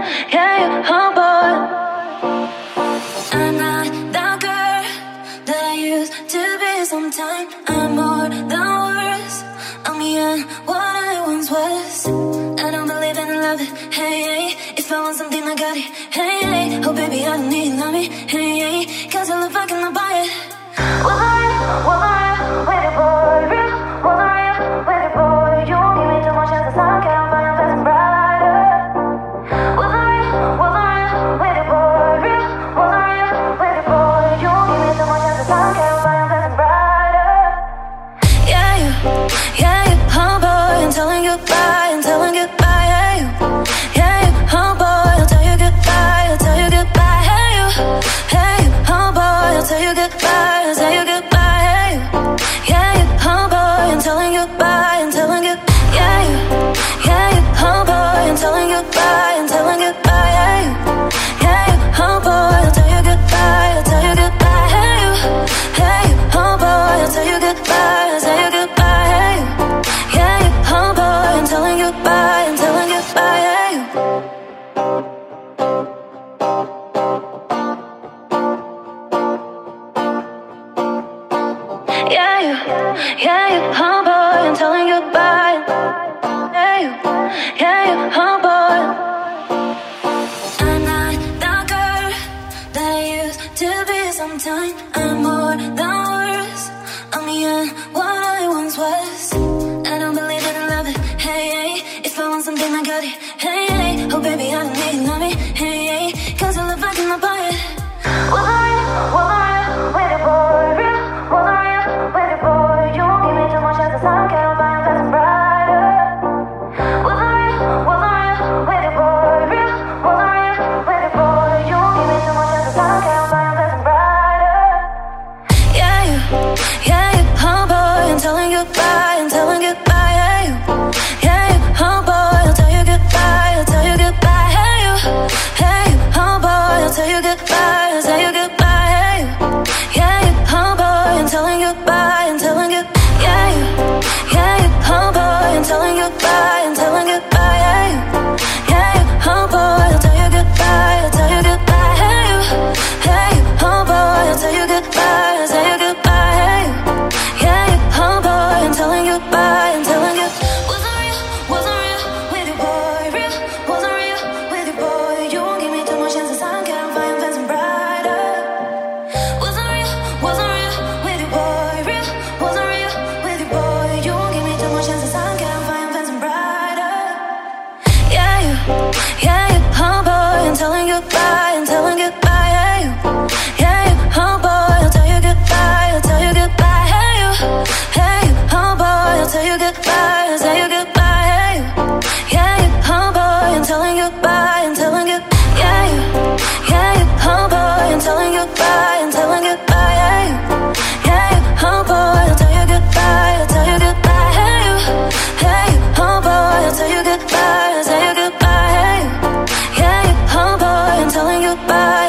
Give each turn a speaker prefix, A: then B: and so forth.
A: yeah, you humble. I'm not the girl that I used to be. Sometime I'm more than worse. I'm beyond what I once was. I don't believe in love, hey, hey. If I want something, I got it, hey, hey. Oh baby, I don't need love me, hey, hey. Cause I look like I'm not buy it. Was I with it, boy, real? Was I with it, boy? You won't give me too much chance, I can't find a face brighter. Was I with it, boy, real? Was I with it, boy? You won't give me too much chance, I can't find a face brighter. Yeah, you homeboy, I'm telling you goodbye, I'm telling you goodbye, yeah, you homeboy, I'll tell you goodbye, I'll tell you goodbye, hey, you homeboy, I'll tell you goodbye, I'll tell you goodbye. Telling you bye, I'm telling you, yeah, you homeboy, I'm telling you bye, I'm telling you bye, yeah, you homeboy, I'll tell you goodbye, I'll tell you goodbye, hey, you homeboy, I'll tell you goodbye, I'll tell you goodbye, hey, yeah, you homeboy, I'm telling you bye, I'm telling you bye, yeah, you homeboy, I'm telling you goodbye. Yeah, you homeboy. I'm not the girl that I used to be. Sometime I'm more than worse. I'm beyond what I once was. I don't believe in love, hey, hey. If I want something, I got it, hey, hey. Oh baby, I don't need love me, hey, hey. Cause I look like I'm not buy it. Was I with it, boy, real? Was I with it, boy? You won't give me too much chance, I can't find a face brighter. Was I with it, boy, real? Was I with it, boy? You won't give me too much chance, I can't find a face brighter. Yeah, you homeboy, I'm telling you goodbye, I'm telling you goodbye, yeah, you homeboy, I'll tell you goodbye, I'll tell you goodbye, hey, you homeboy, I'll tell you goodbye, I'll tell you goodbye, hey, yeah, you homeboy, I'm telling you goodbye, I'm telling you, yeah, you homeboy, I'm telling you goodbye, I'm telling you goodbye, yeah, you homeboy, I'll tell you goodbye, I'll tell you goodbye, hey, you homeboy, I'll tell you goodbye, I'll tell you goodbye, hey, yeah, you homeboy, I'm telling you goodbye, I'm telling you. Was I real with you, boy, real? Was I real with you, boy? You won't give me too much chances, I can't find something brighter. Was I real with you, boy, real? Was I real with you, boy? You won't give me too much chances, I can't find something brighter. Yeah, you homeboy, I'm telling you goodbye, I'm telling you goodbye, yeah, you homeboy, I'll tell you goodbye, I'll tell you goodbye, hey, you homeboy, I'll tell you goodbye, I'll tell you goodbye, hey, yeah, you homeboy, I'm telling you goodbye, I'm telling you, yeah, you homeboy, I'm telling you goodbye, I'm telling you goodbye, yeah, you homeboy, I'll tell you goodbye, I'll tell you goodbye, hey, you homeboy, I'll tell you goodbye, I'll tell you goodbye, hey, yeah, you homeboy, I'm telling you goodbye.